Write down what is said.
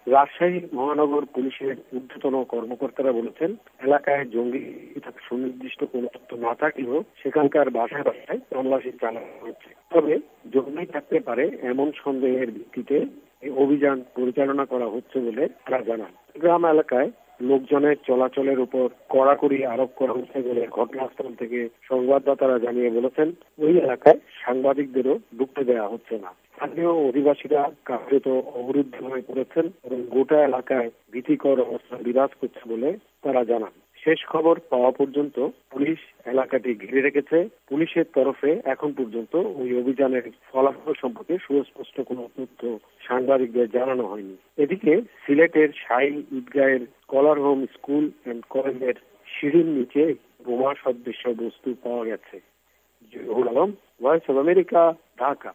রাজশাহী মহানগর পুলিশের ঊর্ধ্বতন কর্মকর্তারা বলেছেন, এলাকায় জঙ্গি সুনির্দিষ্ট কোনো তথ্য না থাকলেও সেখানকার বাসায় বাসায় তল্লাশি চালানো হচ্ছে। তবে জঙ্গি থাকতে পারে এমন সন্দেহের ভিত্তিতে এই অভিযান পরিচালনা করা হচ্ছে বলে তারা জানান। গ্রাম এলাকায় লোকজনের চলাচলের উপর কড়াকড়ি আরোপ করা হচ্ছে বলে ঘটনাস্থল থেকে সংবাদদাতারা জানিয়ে বলেছেন, ওই এলাকায় সাংবাদিকদেরও ঢুকতে দেওয়া হচ্ছে না। স্থানীয় অধিবাসীরা কার্যত অবরুদ্ধ হয়ে পড়েছেন এবং গোটা এলাকায় ভীতিকর অবস্থা বিরাজ করছে বলে তারা জানান। শেষ খবর পাওয়া পর্যন্ত পুলিশ এলাকাটি ঘিরে রেখেছে। পুলিশের তরফে এখন পর্যন্ত ওই অভিযানের ফলাফল সম্পর্কে সুস্পষ্ট কোনো তথ্য সাংবাদিকদের জানানো হয়নি। এদিকে সিলেটের শাহী ঈদগাহের স্কলার হোম স্কুল অ্যান্ড কলেজের সিঁড়ির নিচে বোমা সদৃশ্য বস্তু পাওয়া গেছে। Zahur Alam, voice of America, Dhaka.